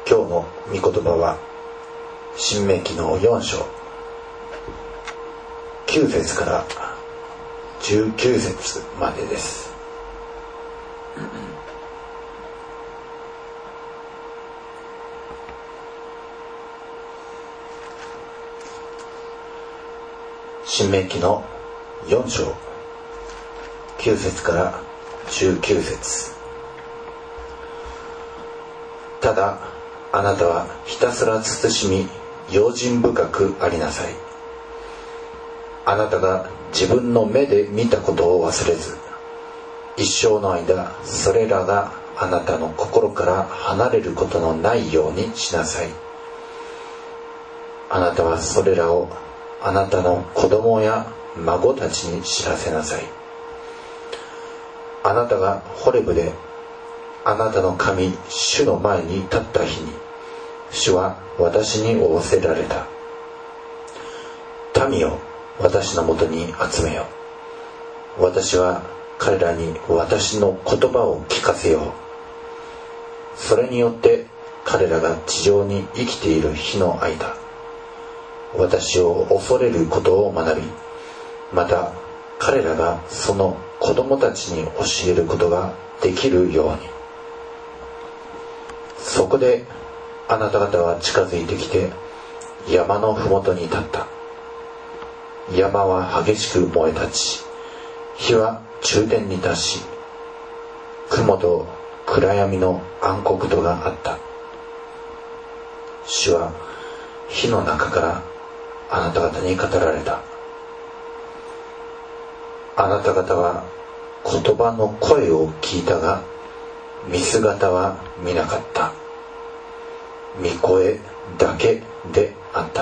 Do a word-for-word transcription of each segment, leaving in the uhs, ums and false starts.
今日の御言葉は申命記のよん章きゅう節からじゅうきゅう節までです。申命記のよん章きゅう節からじゅうきゅう節。ただあなたはひたすら慎み用心深くありなさい。あなたが自分の目で見たことを忘れず、一生の間それらがあなたの心から離れることのないようにしなさい。あなたはそれらをあなたの子供や孫たちに知らせなさい。あなたがホレブであなたの神主の前に立った日に、主は私に仰せられた。民を私のもとに集めよ。私は彼らに私の言葉を聞かせよう。それによって彼らが地上に生きている日の間、私を恐れることを学び、また彼らがその子供たちに教えることができるように。そこであなた方は近づいてきて山のふもとに立った。山は激しく燃え立ち、火は中天に達し、雲と暗闇の暗黒度があった。主は火の中からあなた方に語られた。あなた方は言葉の声を聞いたが、見姿は見なかった。見声だけであった。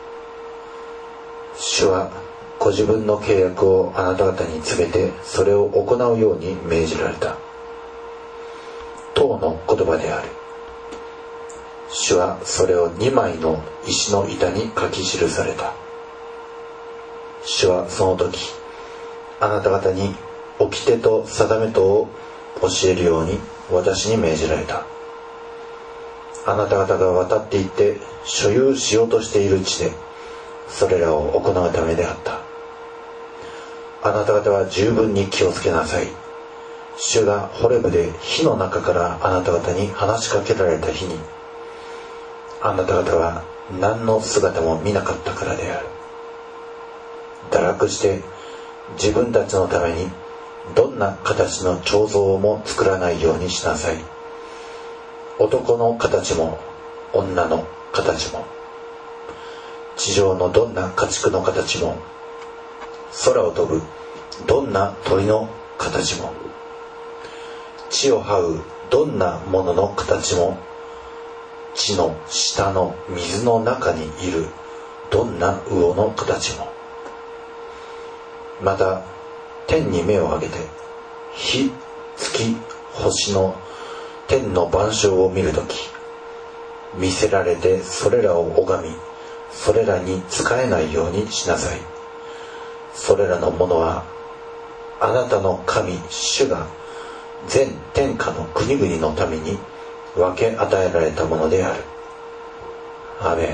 主はご自分の契約をあなた方に告げて、それを行うように命じられた。当の言葉である。主はそれをにまいの石の板に書き記された。主はその時、あなた方に掟と定めとを教えるように私に命じられた。あなた方が渡っていって所有しようとしている地でそれらを行うためであった。あなた方は十分に気をつけなさい。主がホレブで火の中からあなた方に話しかけられた日に、あなた方は何の姿も見なかったからである。堕落して自分たちのためにどんな形の彫像も作らないようにしなさい。男の形も女の形も、地上のどんな家畜の形も、空を飛ぶどんな鳥の形も、地を這うどんなものの形も、地の下の水の中にいるどんな魚の形も、また天に目を上げて日、月、星の天の万象を見るとき、見せられてそれらを拝み、それらに仕えないようにしなさい。それらのものはあなたの神主が全天下の国々のために分け与えられたものである。アーメン。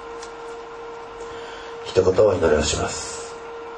一言お祈りをします。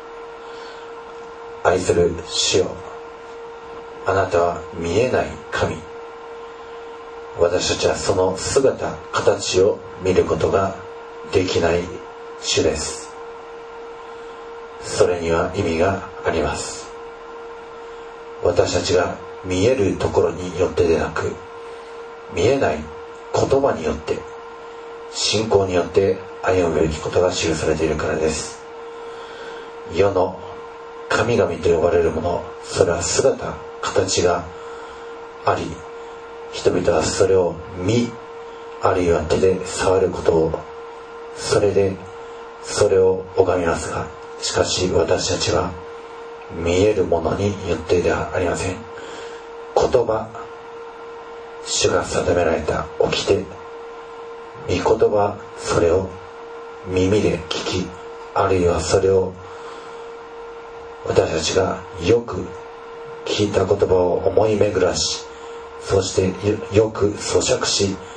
愛する主よ、あなたは見えない神。私たちはその姿、形を見ることができない主です。それには意味があります。私たちが見えるところによってでなく、見えない言葉によって、信仰によって歩むべきことが記されているからです。世の神々と呼ばれるもの、それは姿、形があり、人々はそれを見、あるいは手で触ることを、それでそれを拝みますが、しかし私たちは見えるものによってではありません。言葉、主が定められた掟、御言葉、それを耳で聞き、あるいはそれを私たちがよく聞いた言葉を思い巡らし、そしてよく咀嚼し、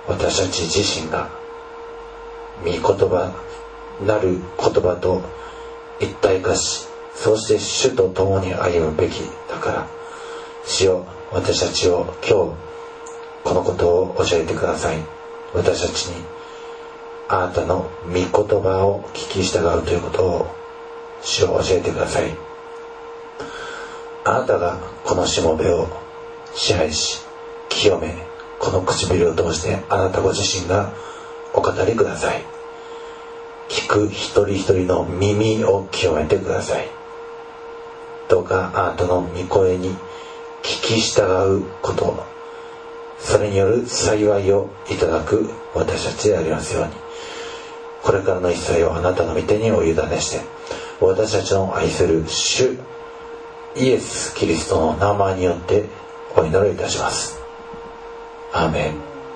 私たち自身が御言葉なる言葉と一体化し、そして主と共に歩むべきだから、主よ、私たちを今日このことを教えてください。私たちにあなたの御言葉を聞き従うということを主を教えてください。あなたがこのしもべを支配し清め、この唇を通してあなたご自身がお語りください。聞く一人一人の耳を清めてください。どうかあなたの御声に聞き従うこと、それによる幸いをいただく私たちでありますように、これからの一切をあなたの御手にお委ねして、私たちの愛する主イエス・キリストの名前によってお祈りいたします。アーメン。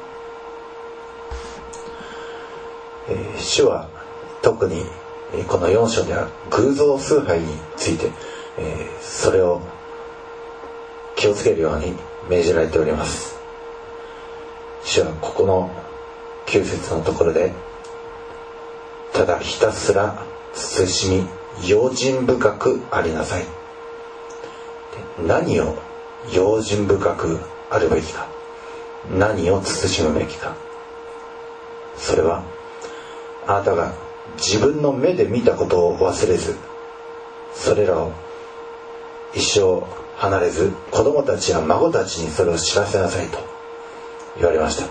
えー、主は特にこのよん章では偶像崇拝について、えー、それを気をつけるように命じられております。主はここのきゅう節のところで、ただひたすら慎み用心深くありなさい。何を用心深くあるべきか、何を慎むべきか、それはあなたが自分の目で見たことを忘れず、それらを一生離れず、子供たちや孫たちにそれを知らせなさいと言われました。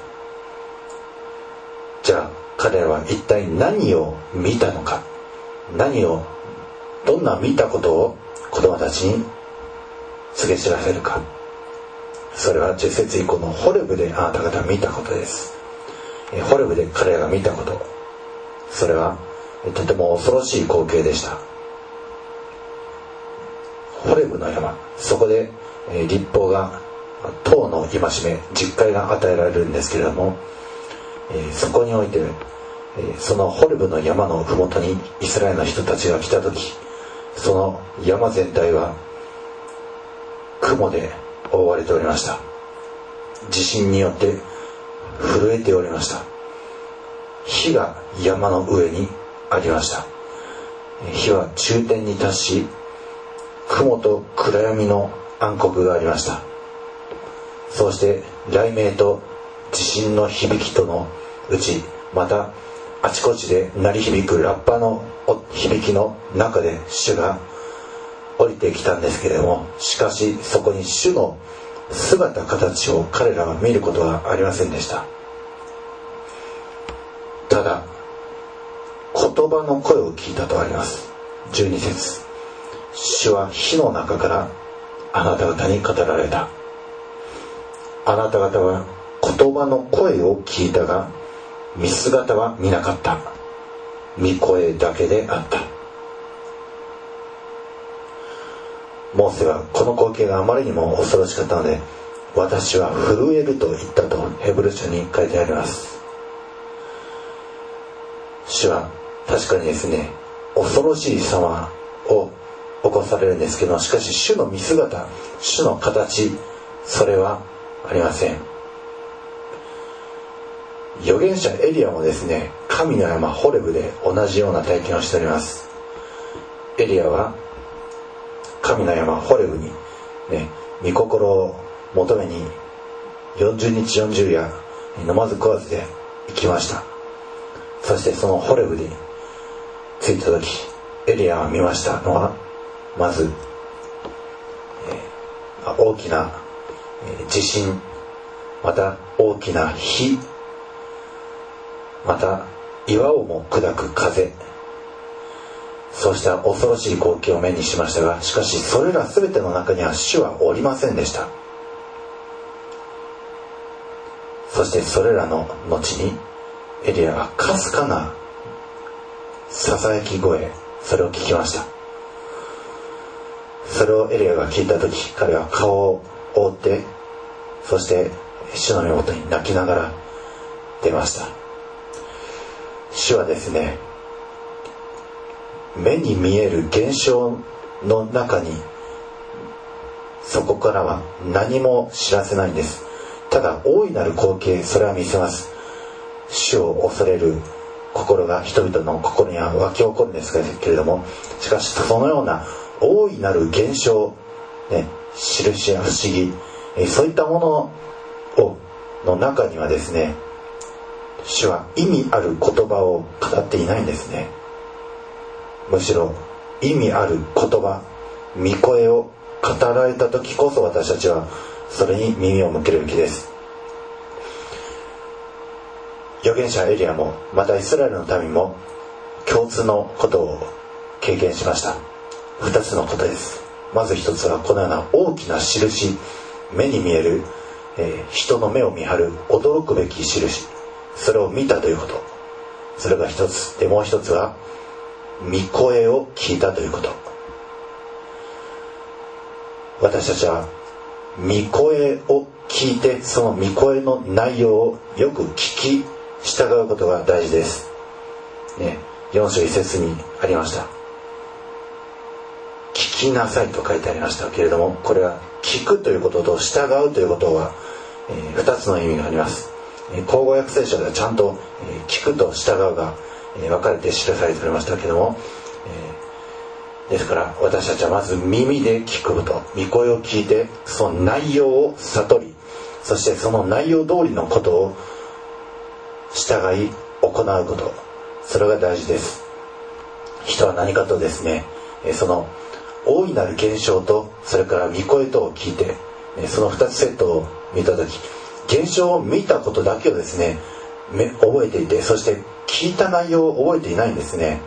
じゃあ彼らは一体何を見たのか、何をどんな見たことを子供たちに告げ知らせるか。それはじゅっ節以降のホレブであなた方見たことです。ホレブで彼らが見たこと、それはとても恐ろしい光景でした。ホレブの山、そこで律法が、党の戒め、実戒が与えられるんですけれども、そこにおいてそのホレブの山の麓にイスラエルの人たちが来た時、その山全体は雲で覆われておりました。地震によって震えておりました。火が山の上にありました。火は中天に達し、雲と暗闇の暗黒がありました。そうして雷鳴と地震の響きとのうち、またあちこちで鳴り響くラッパの響きの中で主が降りてきたんですけれども、しかしそこに主の姿形を彼らは見ることはありませんでした。ただ言葉の声を聞いたとあります。じゅうに節、主は火の中からあなた方に語られた。あなた方は言葉の声を聞いたが見姿は見なかった。見声だけであった。モーセはこの光景があまりにも恐ろしかったので、私は震えると言ったとヘブル書に書いてあります。主は確かにですね、恐ろしい様を起こされるんですけど、しかし主の見姿、主の形、それはありません。預言者エリアもですね、神の山ホレブで同じような体験をしております。エリアは神の山ホレブにね、御心を求めによんじゅうにちよんじゅう夜飲まず食わずで行きました。そしてそのホレブに着いた時、エリアが見ましたのは、まず、えー、大きな地震、また大きな火、また岩をも砕く風、そうした恐ろしい光景を目にしましたが、しかしそれら全ての中には主はおりませんでした。そしてそれらの後にエリアがかすかなささやき声、それを聞きました。それをエリアが聞いた時、彼は顔を覆って、そして主の身元に泣きながら出ました。主はですね、目に見える現象の中に、そこからは何も知らせないんです。ただ大いなる光景、それは見せます。 主を恐れる心が人々の心には湧き起こるんですけれども、しかしそのような大いなる現象、ね、印や不思議、そういったものをの中にはですね、主は意味ある言葉を語っていないんですね。むしろ意味ある言葉、御声を語られた時こそ私たちはそれに耳を向けるべきです。預言者エリアもまたイスラエルの民も共通のことを経験しました。二つのことです。まず一つはこのような大きな印、目に見える、えー、人の目を見張る驚くべき印、それを見たということ、それが一つで、もう一つは御声を聞いたということ。私たちは御声を聞いて、その御声の内容をよく聞き従うことが大事です、ね、よん章いち節にありました。聞きなさいと書いてありましたけれども、これは聞くということと従うということは、えー、ふたつの意味があります。えー、口語訳聖書ではちゃんと、えー、聞くと従うが、えー、分かれて記されておりましたけれども、えー、ですから私たちはまず耳で聞くこと、御声を聞いてその内容を悟り、そしてその内容通りのことを従い行うこと、それが大事です。人は何かとですね、その大いなる現象とそれから御声とを聞いて、そのふたつセットを見たとき、現象を見たことだけをですね覚えていて、そして聞いた内容を覚えていないんですね。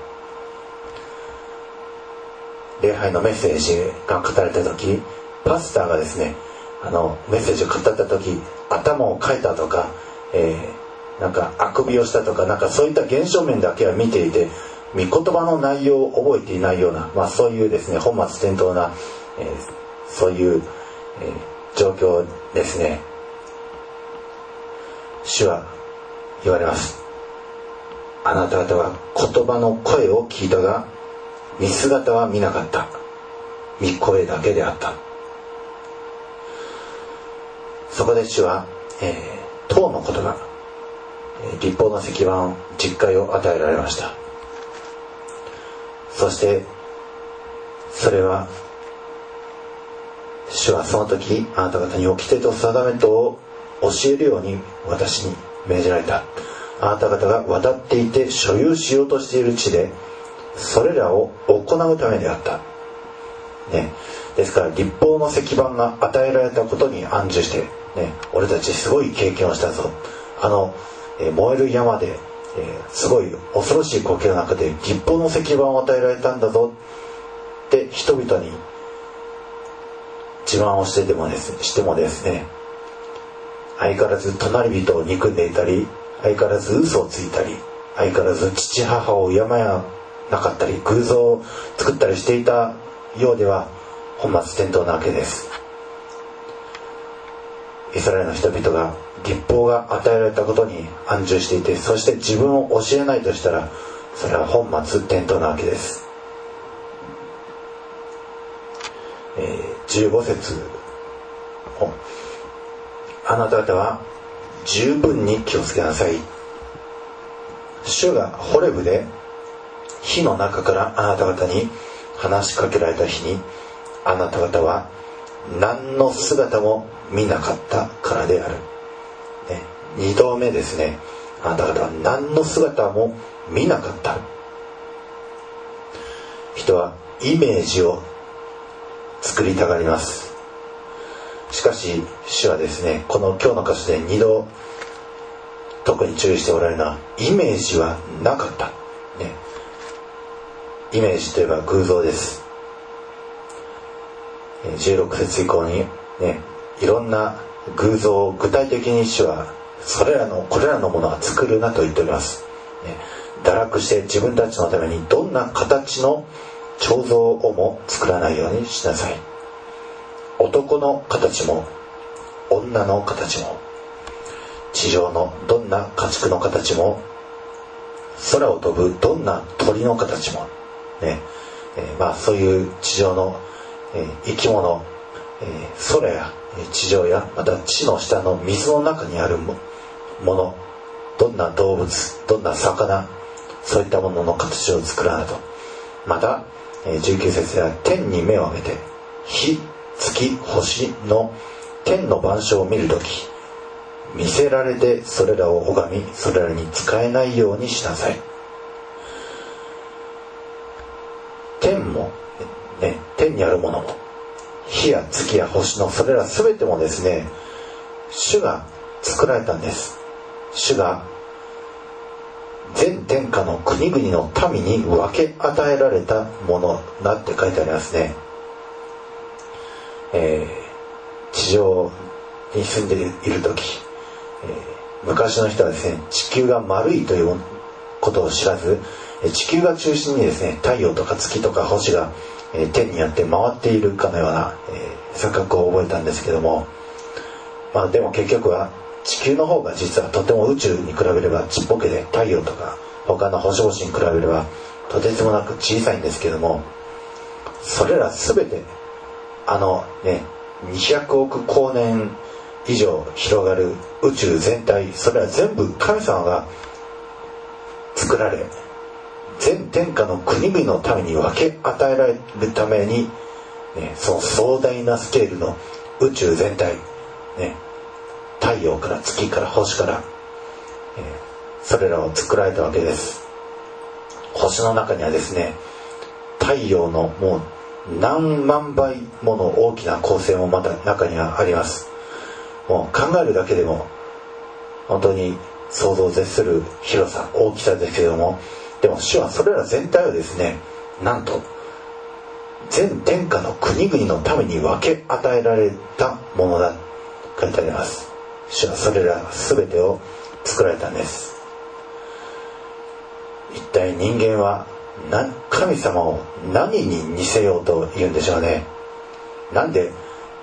礼拝のメッセージが語られたとき、パスターがですねあのメッセージを語ったとき、頭をかいたとか、えー、なんかあくびをしたとか、なんかそういった現象面だけは見ていて、御言葉の内容を覚えていないような、まあ、そういうですね本末転倒な、えー、そういう、えー、状況ですね。主は言われます。あなた方は言葉の声を聞いたが見姿は見なかった。御声だけであった。そこで主は、えー、党の言葉、律法の石板、実戒を与えられました。そしてそれは、主はその時あなた方に掟と定めとを教えるように私に命じられた。あなた方が渡っていて所有しようとしている地でそれらを行うためであった、ね、ですから律法の石板が与えられたことに安住して、ね、俺たちすごい経験をしたぞ、あの、えー、燃える山で、えー、すごい恐ろしい光景の中で律法の石板を与えられたんだぞって人々に自慢をしてでもですしてもですね、相変わらず隣人を憎んでいたり、相変わらず嘘をついたり、相変わらず父母を敬やなかったり、偶像を作ったりしていたようでは本末転倒なわけです。イスラエルの人々が律法が与えられたことに安住していて、そして自分を教えないとしたら、それは本末転倒なわけです。えー、じゅうご節、あなた方は十分に気をつけなさい。主がホレブで火の中からあなた方に話しかけられた日に、あなた方は何の姿も見なかったからである、ね、二度目ですね。あなた方は何の姿も見なかった。人はイメージを作りたがります。しかし主はですね、この今日の箇所で二度特に注意しておられるのは、イメージはなかった、ね、イメージといえば偶像です。じゅうろく節以降に、ね、いろんな偶像を具体的に主はそれらのこれらのものは作るなと言っております、ね、堕落して自分たちのためにどんな形の彫像をも作らないようにしなさい。男の形も女の形も地上のどんな家畜の形も空を飛ぶどんな鳥の形も、ねえー、まあそういう地上の、えー、生き物、えー、空や地上やまた地の下の水の中にあるものどんな動物、どんな魚、そういったものの形を作らなと。またじゅうきゅう節では、天に目を上げて日、月、星の天の万象を見るとき、見せられてそれらを拝み、それらに使えないようにしなさい。天も、ね、天にあるものも、日や月や星のそれらすべてもですね、主が作られたんです。主が全天下の国々の民に分け与えられたものだって書いてありますね。えー、地上に住んでいるとき、えー、昔の人はですね、地球が丸いということを知らず、地球が中心にですね、太陽とか月とか星が、えー、天にあって回っているかのような、えー、錯覚を覚えたんですけども、まあでも結局は地球の方が実はとても宇宙に比べればちっぽけで、太陽とか他の星々に比べればとてつもなく小さいんですけども、それら全てあのねにひゃくおく光年以上広がる宇宙全体、それら全部神様が作られ、全天下の国々のために分け与えられるために、ね、その壮大なスケールの宇宙全体、ね、太陽から月から星から、えー、それらを作られたわけです。星の中にはですね、太陽のもう何万倍もの大きな恒星もまた中にはあります。もう考えるだけでも本当に想像を絶する広さ、大きさですけれども、でも主はそれら全体をですね、なんと全天下の国々のために分け与えられたものだと書いてあります。主はそれら全てを作られたんです。一体人間は神様を何に似せようと言うんでしょうね。なんで、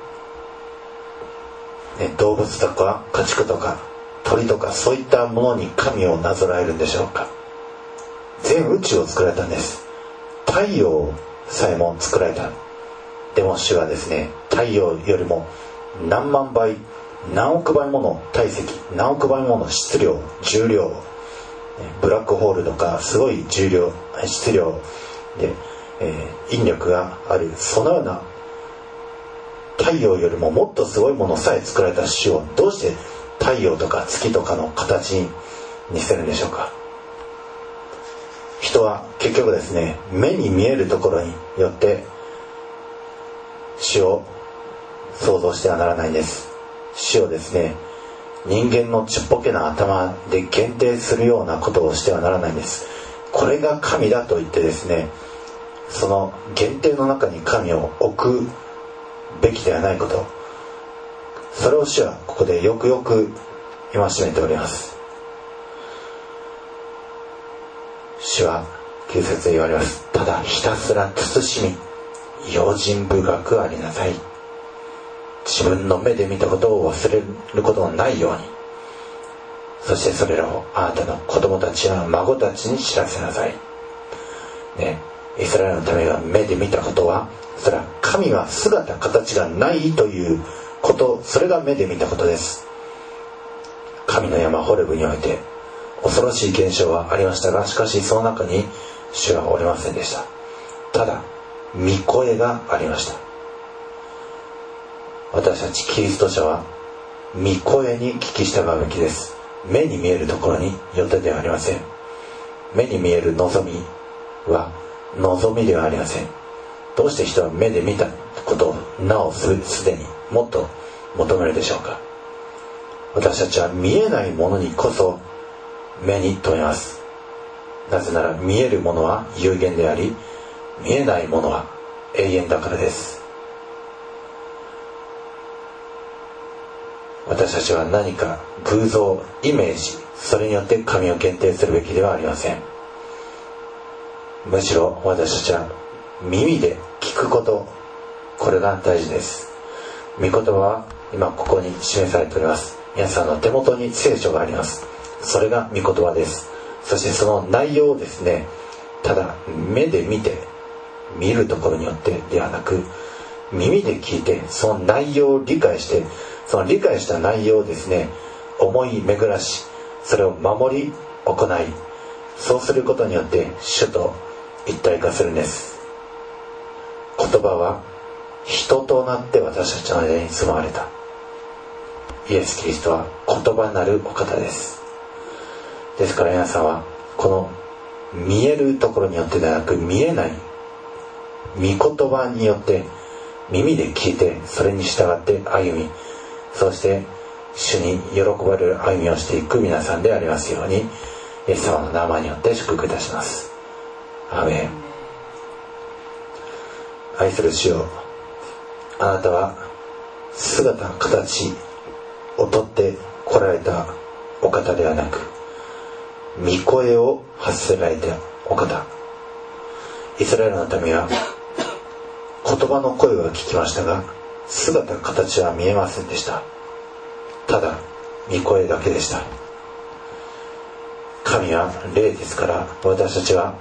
ね、動物とか家畜とか鳥とかそういったものに神をなぞらえるんでしょうか。全宇宙を作られたんです。太陽さえも作られた。でも主はですね、太陽よりも何万倍何億倍もの体積、何億倍もの質量、重量、ブラックホールとかすごい重量、質量で、えー、引力がある、そのような太陽よりももっとすごいものさえ作られた主をどうして太陽とか月とかの形に似せるんでしょうか。人は結局ですね、目に見えるところによって主を想像してはならないんです。主をですね、人間のちっぽけな頭で限定するようなことをしてはならないんです。これが神だと言ってですね、その限定の中に神を置くべきではないこと、それを主はここでよくよく戒めております。主はきゅう節で言われます。ただひたすら慎み用心深くありなさい。自分の目で見たことを忘れることのないように、そしてそれらをあなたの子供たちや孫たちに知らせなさい、ね、イスラエルのためが目で見たことは、それは神は姿形がないということ、それが目で見たことです。神の山ホレブにおいて恐ろしい現象はありましたが、しかしその中に主はおりませんでした。ただ御声がありました。私たちキリスト者は御声に聞き従うべきです。目に見えるところによってではありません。目に見える望みは望みではありません。どうして人は目で見たことをなおすでにもっと求めるでしょうか。私たちは見えないものにこそ目に留めます。なぜなら見えるものは有限であり、見えないものは永遠だからです。私たちは何か偶像、イメージ、それによって神を限定するべきではありません。むしろ私たちは耳で聞くこと、これが大事です。御言葉は今ここに示されております。皆さんの手元に聖書があります。それが御言葉です。そしてその内容をですね、ただ目で見て見るところによってではなく、耳で聞いてその内容を理解して、その理解した内容をですね、思い巡らし、 それを守り行い、そうすることによって主と一体化するんです。言葉は人となって私たちの間に住まわれた。イエス・キリストは言葉なるお方です。ですから皆さんはこの見えるところによってではなく、見えない御言葉によって耳で聞いて、それに従って歩み、そして主に喜ばれる歩みをしていく皆さんでありますように、イエス様の名前によって祝福いたします。アーメン。愛する主よ、あなたは姿形をとって来られたお方ではなく、御声を発せられたお方。イスラエルの民は言葉の声は聞きましたが、姿形は見えませんでした。ただ御声だけでした。神は霊ですから、私たちは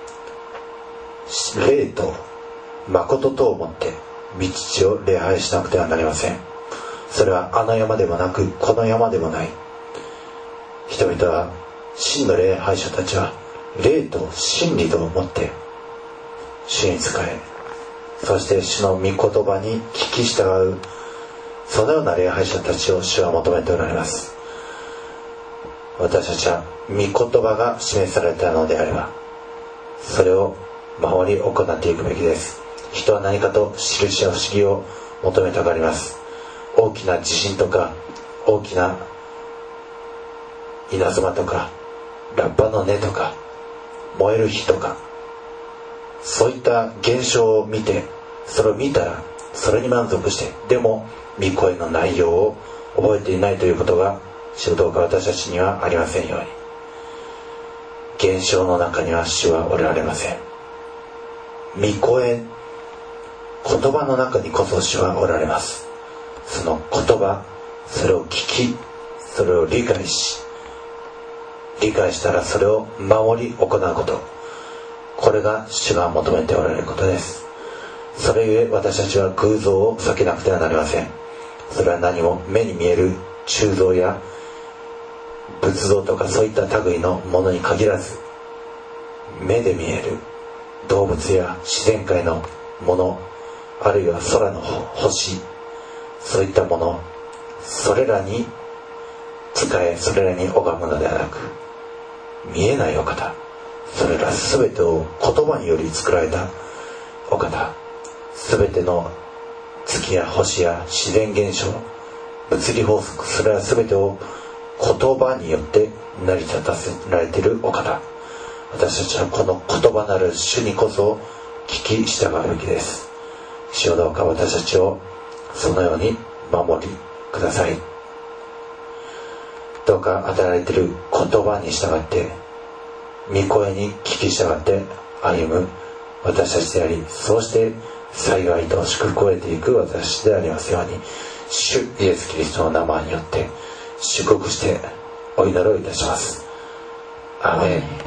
霊と誠とをもって御父を礼拝しなくてはなりません。それはあの山でもなくこの山でもない。人々は、真の礼拝者たちは霊と真理とをもって主に仕え、そして主の御言葉に聞き従う、そのような礼拝者たちを主は求めておられます。私たちは御言葉が示されたのであれば、それを守り行っていくべきです。人は何かと印や不思議を求めたがります。大きな地震とか、大きな稲妻とか、ラッパの根とか、燃える火とか、そういった現象を見て、それを見たらそれに満足して、でも御声の内容を覚えていないということが主どうか私たちにはありませんように。現象の中には主はおられません。御声、言葉の中にこそ主はおられます。その言葉、それを聞き、それを理解し、理解したらそれを守り行うこと、これが主が求めておられることです。それゆえ私たちは偶像を避けなくてはなりません。それは何も目に見える鋳造や仏像とかそういった類のものに限らず、目で見える動物や自然界のもの、あるいは空の星、そういったもの、それらに仕え、それらに拝むのではなく、見えないお方、それら全てを言葉により作られたお方、全ての月や星や自然現象、物理法則、それら全てを言葉によって成り立たせられているお方。私たちはこの言葉なる主にこそ聞き従うべきです。主よどうか私たちをそのように守りください。どうか与えられている言葉に従って、御声に聞き従って歩む私たちであり、そうして幸いと祝福を得ていく私たちでありますように、主イエスキリストの名前によって祝福してお祈りをいたします。アーメン。